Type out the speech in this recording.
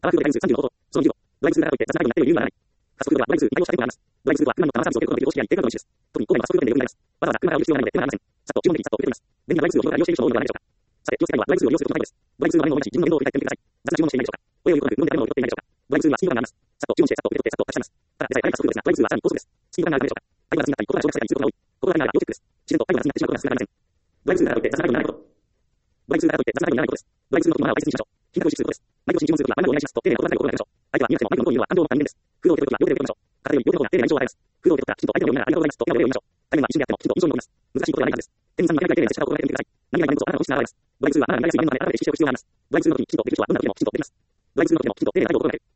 アワークルドでライブ数35ほど、その2度、ドライブ数からといって雑な内容になっている理由はない。加速度ではドライブ数に対応した結果があります。ドライブ数は不満の生サービスを受けることができる常識や一定程度の意思です。特に、当面は加速度点でよくなります。わざわざ車を売る必要がないので手間がありません。さっと注文的にさっと受け取ります。便利なドライブ数を利用している人の多いのではないでしょうか。さて、気をつけたいのはドライブ数を利用することのタイプです。ドライブ数の画面を見出し、自分の言動を振り返ってみてください。雑な注文をしていないでしょうか。声を言うことなく飲んで食べ物を受け取っていないでしょうか。ドライブ数はスピード感があります。さっと注文して、さっと受け取って、さっと立ち去ります。ただ、でさえ速い加速度ですが、ドライブ数はさらに高速です。スピード感があるためでしょうか。相手が雑になったり、言葉が省略されたりすることが多い。ここが要チェックです。自然と相手が雑になってしまうことが少なくありません。ドライブ数からといって雑な内容にならないこと。ドライブ数からといって雑な内容にならないことです。ドライブ数の時のマナーを大切にしましょう。金額を意識することです。内容を信じすることはあなたをお願いしますと丁寧な言葉で心がけましょう。相手は見なくても相手の行為は感情を持った人間です。フードを受け取るときは両手で受け取りましょう。片手より両手の方が丁寧な印象を与えます。フードを受け取ったらきちんと相手の目を見ながらありがとうございますと笑顔で読みましょう。画面は一瞬であってもきちんと印象に残ります。難しいことではないはずです。店員さんの手紙が丁寧な接し方を心がけてみてください。何が何でもあなたのオフィスが現れます。ドライブ数はマナーになりやすい面のため改めて指示しておく必要があります。ドライブ数の時にきちんとできる人はどんな時でもきちんとできます。ドライブ数の時でもきちんと丁寧な態度を心がける。